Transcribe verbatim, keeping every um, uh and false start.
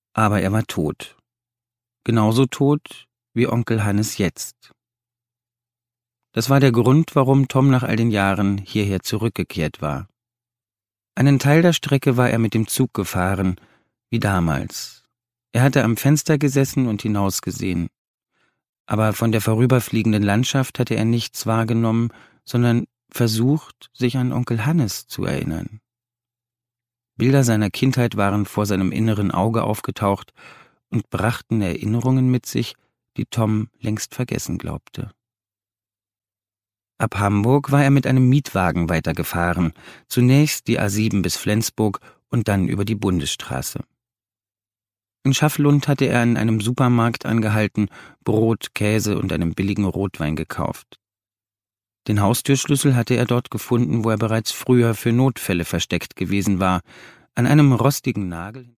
Aber er war tot. Genauso tot wie Onkel Hannes jetzt. Das war der Grund, warum Tom nach all den Jahren hierher zurückgekehrt war. Einen Teil der Strecke war er mit dem Zug gefahren, wie damals. Er hatte am Fenster gesessen und hinausgesehen. Aber von der vorüberfliegenden Landschaft hatte er nichts wahrgenommen, sondern versucht, sich an Onkel Hannes zu erinnern. Bilder seiner Kindheit waren vor seinem inneren Auge aufgetaucht und brachten Erinnerungen mit sich, die Tom längst vergessen glaubte. Ab Hamburg war er mit einem Mietwagen weitergefahren, zunächst die A sieben bis Flensburg und dann über die Bundesstraße. In Schafflund hatte er in einem Supermarkt angehalten, Brot, Käse und einen billigen Rotwein gekauft. Den Haustürschlüssel hatte er dort gefunden, wo er bereits früher für Notfälle versteckt gewesen war, an einem rostigen Nagel